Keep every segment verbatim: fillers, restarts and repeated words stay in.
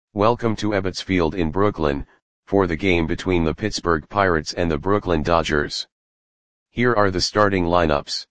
Welcome to Ebbets Field in Brooklyn, for the game between the Pittsburgh Pirates and the Brooklyn Dodgers. Here are the starting lineups.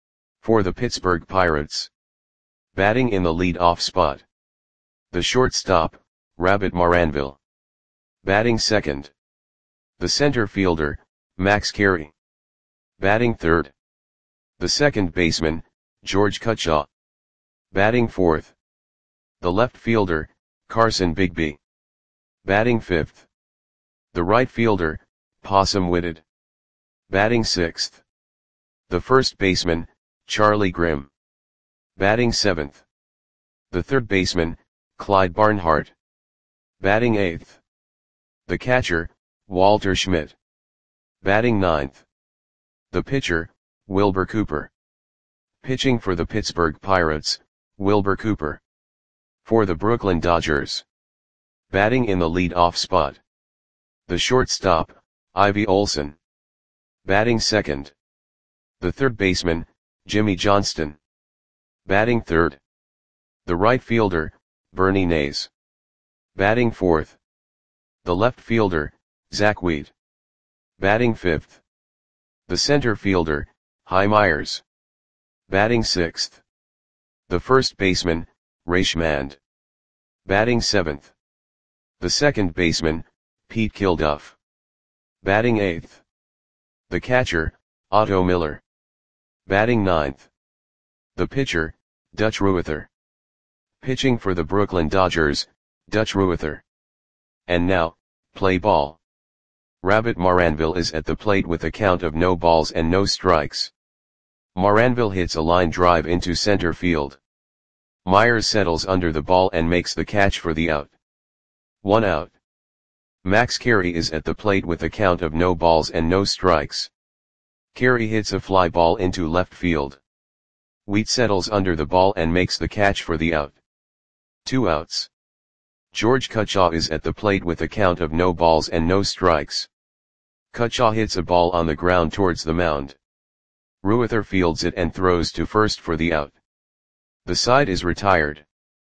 For the Pittsburgh Pirates. Batting in the lead-off spot. The shortstop, Rabbit Maranville. Batting second. The center fielder, Max Carey. Batting third. The second baseman, George Cutshaw. Batting fourth. The left fielder, Carson Bigby. Batting fifth. The right fielder, Possum Whitted. Batting sixth. The first baseman, Charlie Grimm. Batting seventh. The third baseman, Clyde Barnhart. Batting eighth. The catcher, Walter Schmidt. Batting ninth. The pitcher, Wilbur Cooper. Pitching for the Pittsburgh Pirates, Wilbur Cooper. For the Brooklyn Dodgers. Batting in the lead-off spot. The shortstop, Ivy Olson. Batting second. The third baseman, Jimmy Johnston. Batting third. The right fielder, Bernie Nays. Batting fourth. The left fielder, Zach Wheat. Batting fifth. The center fielder, Hy Myers. Batting sixth. The first baseman, Ray Schmand. Batting seventh. The second baseman, Pete Kilduff. Batting eighth. The catcher, Otto Miller. Batting ninth. The pitcher, Dutch Ruether. Pitching for the Brooklyn Dodgers, Dutch Ruether. And now, play ball. Rabbit Maranville is at the plate with a count of no balls and no strikes. Maranville hits a line drive into center field. Myers settles under the ball and makes the catch for the out. One out. Max Carey is at the plate with a count of no balls and no strikes. Carey hits a fly ball into left field. Wheat settles under the ball and makes the catch for the out. Two outs. George Cutshaw is at the plate with a count of no balls and no strikes. Cutshaw hits a ball on the ground towards the mound. Ruether fields it and throws to first for the out. The side is retired.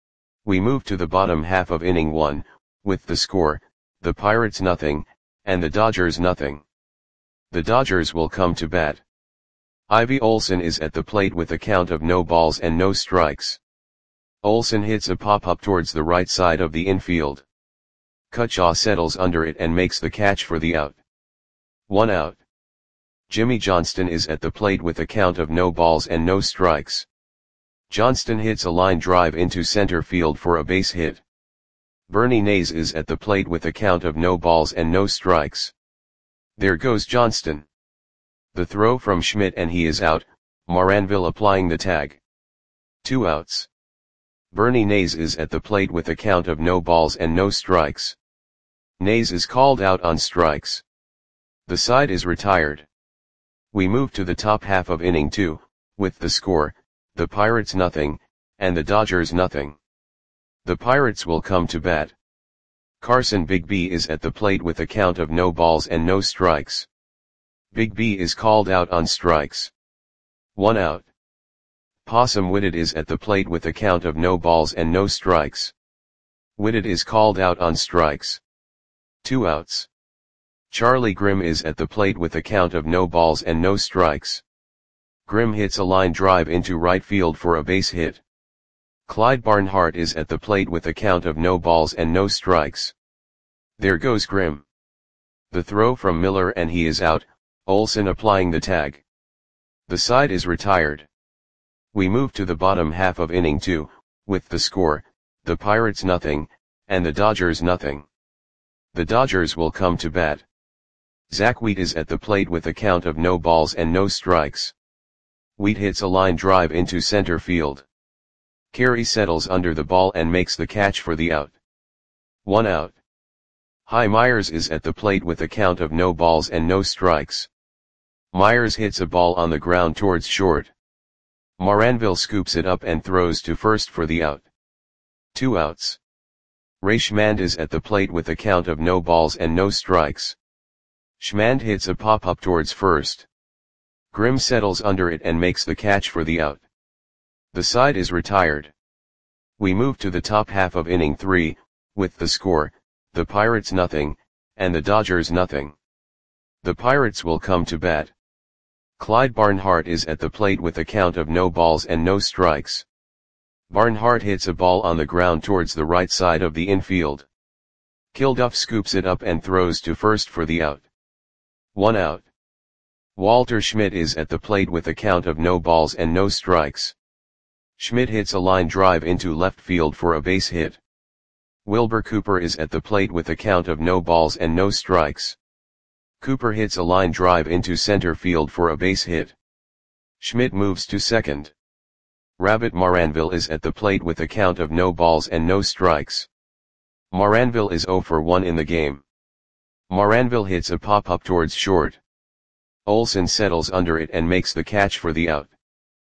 We move to the bottom half of inning one, with the score, the Pirates nothing, and the Dodgers nothing. The Dodgers will come to bat. Ivy Olson is at the plate with a count of no balls and no strikes. Olson hits a pop-up towards the right side of the infield. Cutshaw settles under it and makes the catch for the out. One out. Jimmy Johnston is at the plate with a count of no balls and no strikes. Johnston hits a line drive into center field for a base hit. Bernie Nays is at the plate with a count of no balls and no strikes. There goes Johnston. The throw from Schmidt and he is out, Maranville applying the tag. Two outs. Bernie Nays is at the plate with a count of no balls and no strikes. Nays is called out on strikes. The side is retired. We move to the top half of inning two, with the score, the Pirates nothing, and the Dodgers nothing. The Pirates will come to bat. Carson Bigby is at the plate with a count of no balls and no strikes. Bigby is called out on strikes. One out. Possum Whitted is at the plate with a count of no balls and no strikes. Whitted is called out on strikes. Two outs. Charlie Grimm is at the plate with a count of no balls and no strikes. Grimm hits a line drive into right field for a base hit. Clyde Barnhart is at the plate with a count of no balls and no strikes. There goes Grimm. The throw from Miller and he is out, Olson applying the tag. The side is retired. We move to the bottom half of inning two, with the score, the Pirates nothing, and the Dodgers nothing. The Dodgers will come to bat. Zach Wheat is at the plate with a count of no balls and no strikes. Wheat hits a line drive into center field. Carey settles under the ball and makes the catch for the out. One out. Hy Myers is at the plate with a count of no balls and no strikes. Myers hits a ball on the ground towards short. Maranville scoops it up and throws to first for the out. Two outs. Ray Schmand is at the plate with a count of no balls and no strikes. Schmand hits a pop-up towards first. Grimm settles under it and makes the catch for the out. The side is retired. We move to the top half of inning three, with the score, the Pirates nothing, and the Dodgers nothing. The Pirates will come to bat. Clyde Barnhart is at the plate with a count of no balls and no strikes. Barnhart hits a ball on the ground towards the right side of the infield. Kilduff scoops it up and throws to first for the out. One out. Walter Schmidt is at the plate with a count of no balls and no strikes. Schmidt hits a line drive into left field for a base hit. Wilbur Cooper is at the plate with a count of no balls and no strikes. Cooper hits a line drive into center field for a base hit. Schmidt moves to second. Rabbit Maranville is at the plate with a count of no balls and no strikes. Maranville is zero for one in the game. Maranville hits a pop-up towards short. Olson settles under it and makes the catch for the out.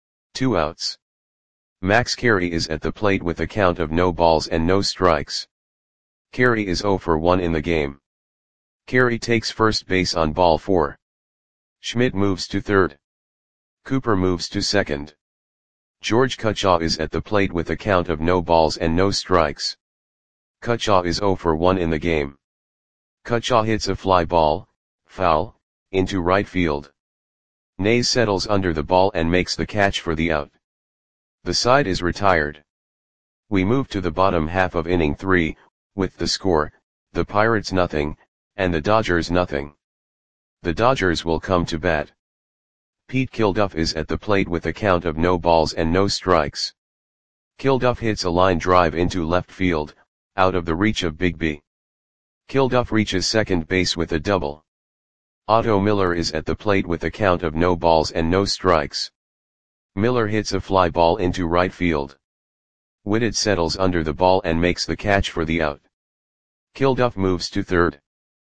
Two outs. Max Carey is at the plate with a count of no balls and no strikes. Carey is zero for one in the game. Carey takes first base on ball four. Schmidt moves to third. Cooper moves to second. George Cutchaw is at the plate with a count of no balls and no strikes. Cutchaw is zero for one in the game. Cutchaw hits a fly ball, foul, into right field. Nays settles under the ball and makes the catch for the out. The side is retired. We move to the bottom half of inning three, with the score, the Pirates nothing, and the Dodgers nothing. The Dodgers will come to bat. Pete Kilduff is at the plate with a count of no balls and no strikes. Kilduff hits a line drive into left field, out of the reach of Bigby. Kilduff reaches second base with a double. Otto Miller is at the plate with a count of no balls and no strikes. Miller hits a fly ball into right field. Whitted settles under the ball and makes the catch for the out. Kilduff moves to third.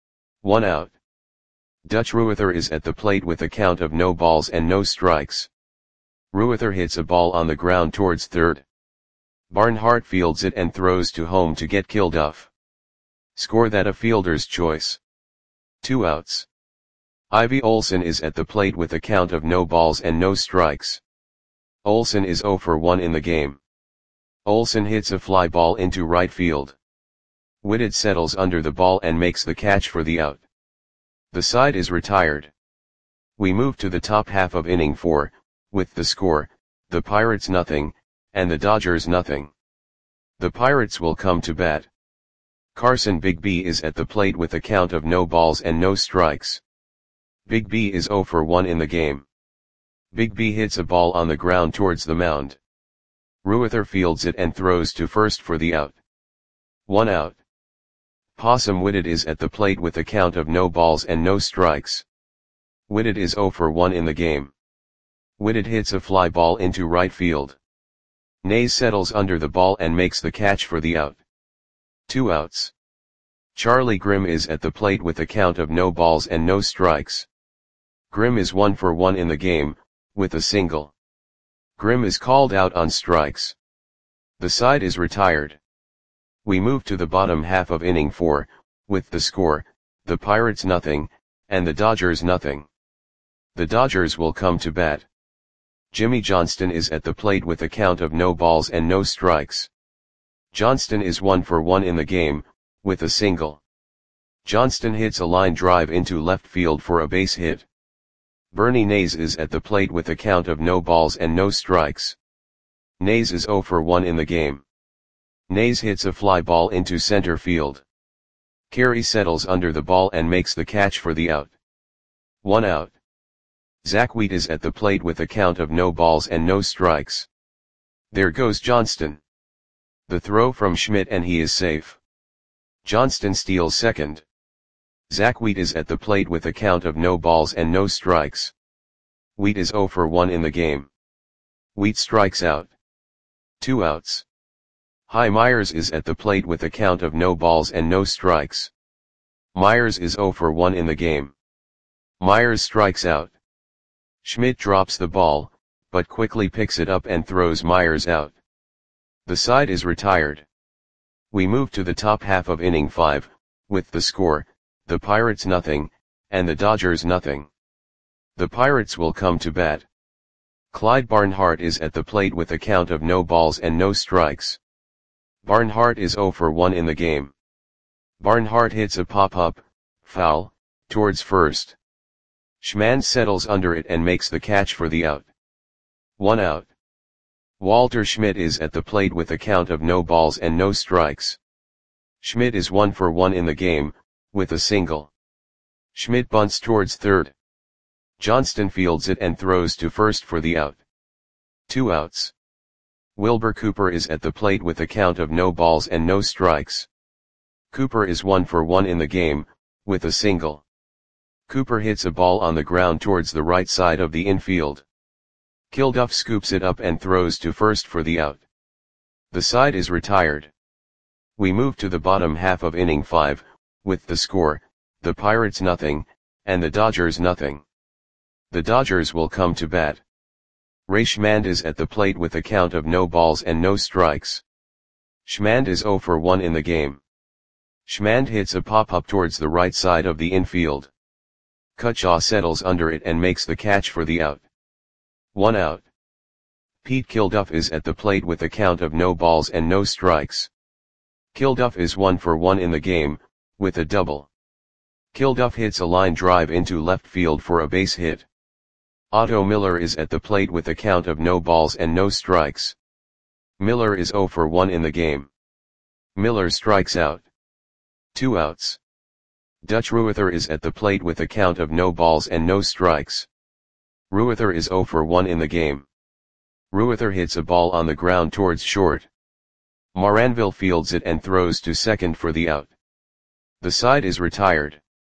One out. Dutch Ruether is at the plate with a count of no balls and no strikes. Ruether hits a ball on the ground towards third. Barnhart fields it and throws to home to get Kilduff. Score that a fielder's choice. Two outs. Ivy Olson is at the plate with a count of no balls and no strikes. Olson is zero for one in the game. Olson hits a fly ball into right field. Whitted settles under the ball and makes the catch for the out. The side is retired. We move to the top half of inning four, with the score, the Pirates nothing, and the Dodgers nothing. The Pirates will come to bat. Carson Bigby is at the plate with a count of no balls and no strikes. Bigby is zero for one in the game. Bigby hits a ball on the ground towards the mound. Ruether fields it and throws to first for the out. One out. Possum Whitted is at the plate with a count of no balls and no strikes. Whitted is zero for one in the game. Whitted hits a fly ball into right field. Nays settles under the ball and makes the catch for the out. Two outs. Charlie Grimm is at the plate with a count of no balls and no strikes. Grimm is one for one in the game, with a single. Grimm is called out on strikes. The side is retired. We move to the bottom half of inning four, with the score, the Pirates nothing, and the Dodgers nothing. The Dodgers will come to bat. Jimmy Johnston is at the plate with a count of no balls and no strikes. Johnston is one for one in the game, with a single. Johnston hits a line drive into left field for a base hit. Bernie Nays is at the plate with a count of no balls and no strikes. Nays is zero for one in the game. Nays hits a fly ball into center field. Carey settles under the ball and makes the catch for the out. One out. Zach Wheat is at the plate with a count of no balls and no strikes. There goes Johnston. The throw from Schmidt and he is safe. Johnston steals second. Zach Wheat is at the plate with a count of no balls and no strikes. Wheat is zero for one in the game. Wheat strikes out. Two outs. Hy Myers is at the plate with a count of no balls and no strikes. Myers is zero for one in the game. Myers strikes out. Schmidt drops the ball, but quickly picks it up and throws Myers out. The side is retired. We move to the top half of inning five, with the score, the Pirates nothing, and the Dodgers nothing. The Pirates will come to bat. Clyde Barnhart is at the plate with a count of no balls and no strikes. Barnhart is zero for one in the game. Barnhart hits a pop-up, foul, towards first. Schmand settles under it and makes the catch for the out. One out. Walter Schmidt is at the plate with a count of no balls and no strikes. Schmidt is one for one in the game, with a single. Schmidt bunts towards third. Johnston fields it and throws to first for the out. Two outs. Wilbur Cooper is at the plate with a count of no balls and no strikes. Cooper is one for one in the game, with a single. Cooper hits a ball on the ground towards the right side of the infield. Kilduff scoops it up and throws to first for the out. The side is retired. We move to the bottom half of inning five, with the score, the Pirates nothing, and the Dodgers nothing. The Dodgers will come to bat. Ray Schmand is at the plate with a count of no balls and no strikes. Schmand is zero for one in the game. Schmand hits a pop-up towards the right side of the infield. Cutshaw settles under it and makes the catch for the out. One out. Pete Kilduff is at the plate with a count of no balls and no strikes. Kilduff is one for one in the game, with a double. Kilduff hits a line drive into left field for a base hit. Otto Miller is at the plate with a count of no balls and no strikes. Miller is zero for one in the game. Miller strikes out. Two outs. Dutch Ruether is at the plate with a count of no balls and no strikes. Ruether is zero for one in the game. Ruether hits a ball on the ground towards short. Moranville fields it and throws to second for the out. The side is retired.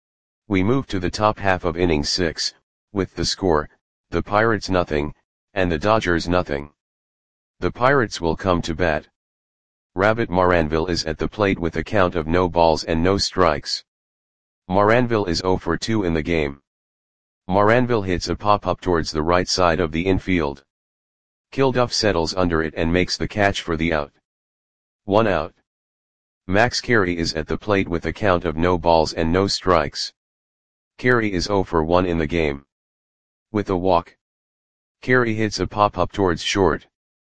We move to the top half of inning six, with the score, the Pirates nothing, and the Dodgers nothing. The Pirates will come to bat. Rabbit Moranville is at the plate with a count of no balls and no strikes. Moranville is zero for two in the game. Moranville hits a pop-up towards the right side of the infield. Kilduff settles under it and makes the catch for the out. One out. Max Carey is at the plate with a count of no balls and no strikes. Carey is zero for one in the game. With a walk. Carey hits a pop-up towards short.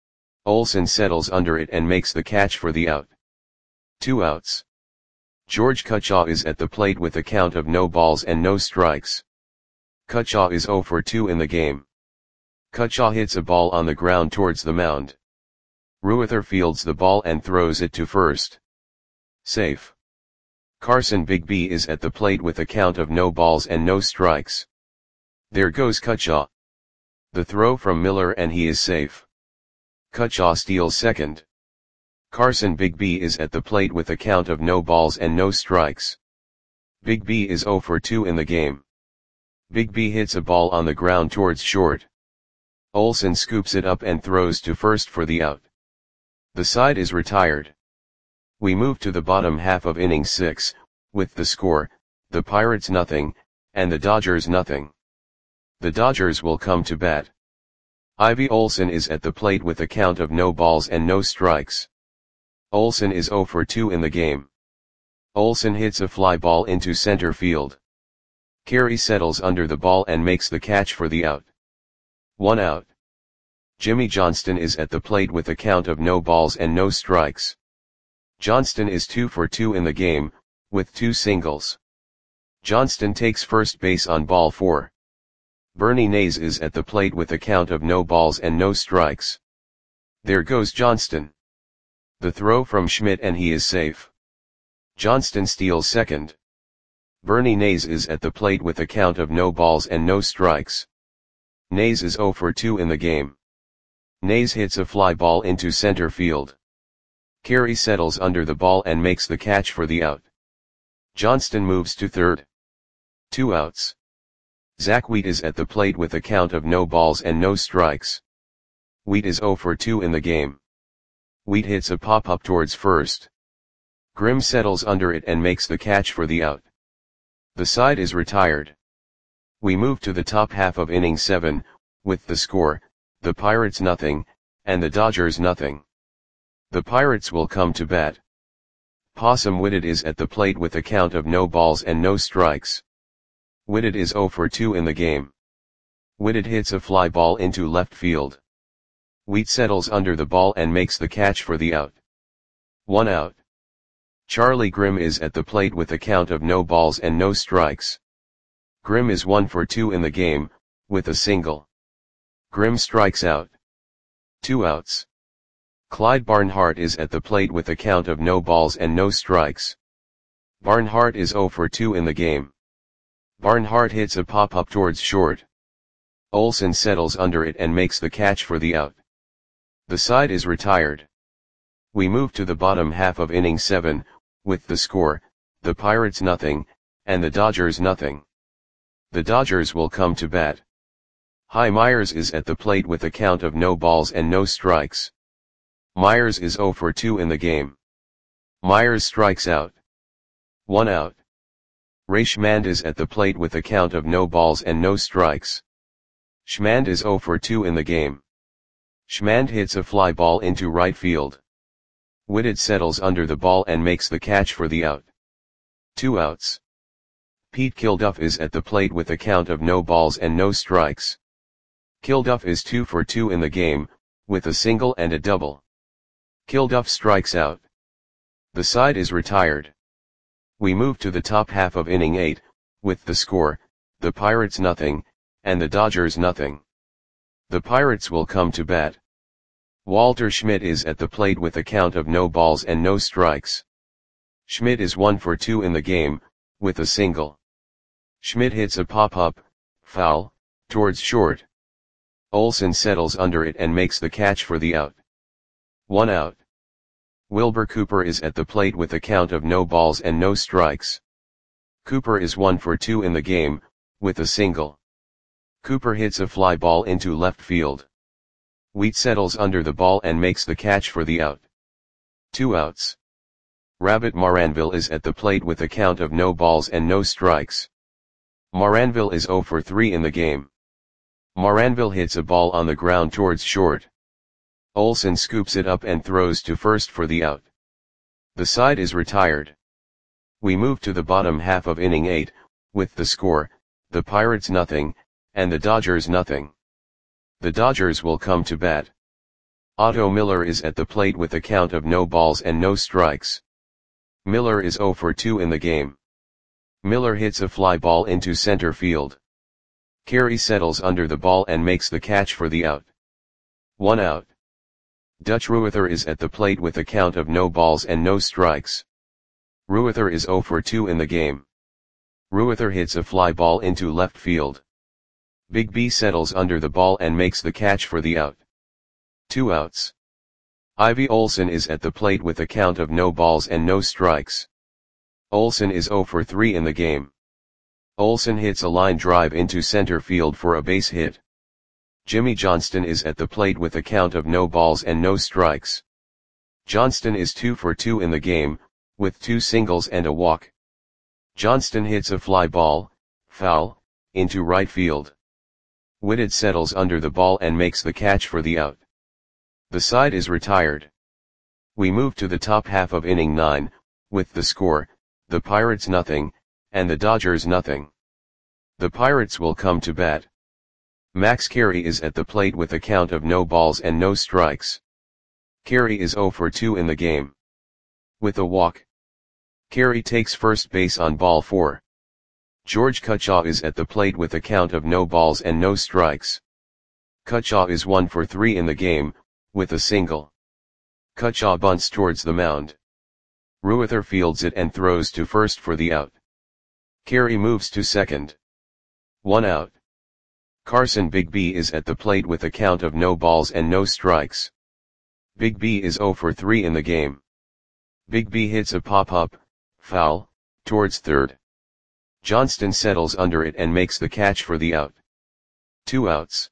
Olsen settles under it and makes the catch for the out. Two outs. George Cutshaw is at the plate with a count of no balls and no strikes. Cutshaw is zero for two in the game. Cutshaw hits a ball on the ground towards the mound. Ruether fields the ball and throws it to first. Safe. Carson Bigby is at the plate with a count of no balls and no strikes. There goes Cutshaw. The throw from Miller and he is safe. Cutshaw steals second. Carson Bigby is at the plate with a count of no balls and no strikes. Bigby is zero for two in the game. Bigby hits a ball on the ground towards short. Olsen scoops it up and throws to first for the out. The side is retired. We move to the bottom half of inning six, with the score, the Pirates nothing, and the Dodgers nothing. The Dodgers will come to bat. Ivy Olsen is at the plate with a count of no balls and no strikes. Olsen is zero for two in the game. Olsen hits a fly ball into center field. Carey settles under the ball and makes the catch for the out. One out. Jimmy Johnston is at the plate with a count of no balls and no strikes. Johnston is two for two in the game, with two singles. Johnston takes first base on ball four. Bernie Nays is at the plate with a count of no balls and no strikes. There goes Johnston. The throw from Schmidt and he is safe. Johnston steals second. Bernie Nays is at the plate with a count of no balls and no strikes. Nays is zero for two in the game. Nays hits a fly ball into center field. Carey settles under the ball and makes the catch for the out. Johnston moves to third. Two outs. Zach Wheat is at the plate with a count of no balls and no strikes. Wheat is zero for two in the game. Wheat hits a pop-up towards first. Grimm settles under it and makes the catch for the out. The side is retired. We move to the top half of inning seven, with the score, the Pirates nothing, and the Dodgers nothing. The Pirates will come to bat. Possum Whitted is at the plate with a count of no balls and no strikes. Whitted is zero for two in the game. Whitted hits a fly ball into left field. Wheat settles under the ball and makes the catch for the out. One out. Charlie Grimm is at the plate with a count of no balls and no strikes. Grimm is one for two in the game, with a single. Grimm strikes out. Two outs. Clyde Barnhart is at the plate with a count of no balls and no strikes. Barnhart is zero for two in the game. Barnhart hits a pop-up towards short. Olsen settles under it and makes the catch for the out. The side is retired. We move to the bottom half of inning seven, with the score, the Pirates nothing, and the Dodgers nothing. The Dodgers will come to bat. Hy Myers is at the plate with a count of no balls and no strikes. Myers is zero for two in the game. Myers strikes out. One out. Ray Schmand is at the plate with a count of no balls and no strikes. Schmand is zero for two in the game. Schmand hits a fly ball into right field. Whitted settles under the ball and makes the catch for the out. Two outs. Pete Kilduff is at the plate with a count of no balls and no strikes. Kilduff is two for two in the game, with a single and a double. Kilduff strikes out. The side is retired. We move to the top half of inning eight, with the score, the Pirates nothing, and the Dodgers nothing. The Pirates will come to bat. Walter Schmidt is at the plate with a count of no balls and no strikes. Schmidt is one for two in the game, with a single. Schmidt hits a pop-up, foul, towards short. Olsen settles under it and makes the catch for the out. One out. Wilbur Cooper is at the plate with a count of no balls and no strikes. Cooper is one for two in the game, with a single. Cooper hits a fly ball into left field. Wheat settles under the ball and makes the catch for the out. Two outs. Rabbit Maranville is at the plate with a count of no balls and no strikes. Maranville is zero for three in the game. Maranville hits a ball on the ground towards short. Olsen scoops it up and throws to first for the out. The side is retired. We move to the bottom half of inning eight, with the score, the Pirates nothing, and the Dodgers nothing. The Dodgers will come to bat. Otto Miller is at the plate with a count of no balls and no strikes. Miller is zero for two in the game. Miller hits a fly ball into center field. Carey settles under the ball and makes the catch for the out. One out. Dutch Ruether is at the plate with a count of no balls and no strikes. Ruether is zero for two in the game. Ruether hits a fly ball into left field. Big B settles under the ball and makes the catch for the out. Two outs. Ivy Olsen is at the plate with a count of no balls and no strikes. Olsen is zero for three in the game. Olsen hits a line drive into center field for a base hit. Jimmy Johnston is at the plate with a count of no balls and no strikes. Johnston is two for two in the game, with two singles and a walk. Johnston hits a fly ball, foul, into right field. Whitted settles under the ball and makes the catch for the out. The side is retired. We move to the top half of inning nine, with the score, the Pirates nothing, and the Dodgers nothing. The Pirates will come to bat. Max Carey is at the plate with a count of no balls and no strikes. Carey is zero for two in the game. With a walk. Carey takes first base on ball four. George Cutchaw is at the plate with a count of no balls and no strikes. Cutchaw is one for three in the game, with a single. Cutchaw bunts towards the mound. Ruether fields it and throws to first for the out. Carey moves to second. One out. Carson Big B is at the plate with a count of no balls and no strikes. Big B is zero for three in the game. Big B hits a pop-up, foul, towards third. Johnston settles under it and makes the catch for the out. Two outs.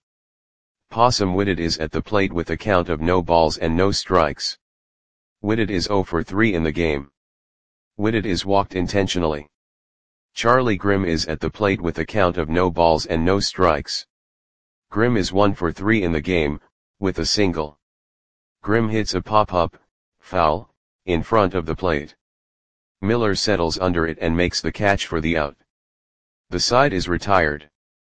Possum Whitted is at the plate with a count of no balls and no strikes. Whitted is zero for three in the game. Whitted is walked intentionally. Charlie Grimm is at the plate with a count of no balls and no strikes. Grimm is one for three in the game, with a single. Grimm hits a pop-up, foul, in front of the plate. Miller settles under it and makes the catch for the out. The side is retired.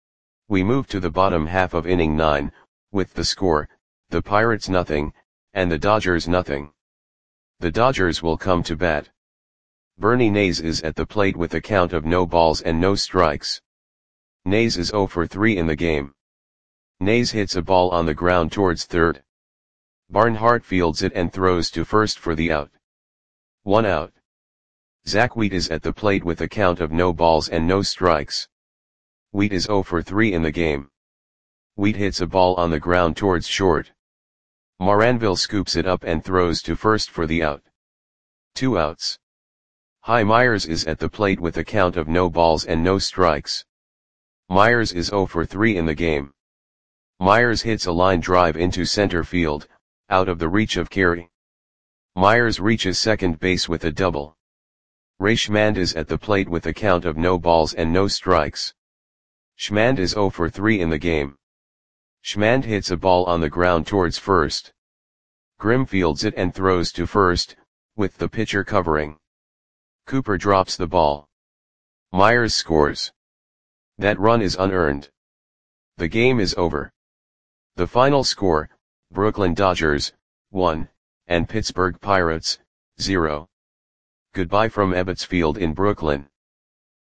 We move to the bottom half of inning nine, with the score, the Pirates nothing, and the Dodgers nothing. The Dodgers will come to bat. Bernie Nays is at the plate with a count of no balls and no strikes. Nays is zero for three in the game. Nays hits a ball on the ground towards third. Barnhart fields it and throws to first for the out. One out. Zach Wheat is at the plate with a count of no balls and no strikes. Wheat is zero for three in the game. Wheat hits a ball on the ground towards short. Moranville scoops it up and throws to first for the out. Two outs. Hy Myers is at the plate with a count of no balls and no strikes. Myers is zero for three in the game. Myers hits a line drive into center field, out of the reach of Carey. Myers reaches second base with a double. Ray Schmand is at the plate with a count of no balls and no strikes. Schmand is zero for three in the game. Schmand hits a ball on the ground towards first. Grimm fields it and throws to first, with the pitcher covering. Cooper drops the ball. Myers scores. That run is unearned. The game is over. The final score, Brooklyn Dodgers, one, and Pittsburgh Pirates, zero. Goodbye from Ebbets Field in Brooklyn.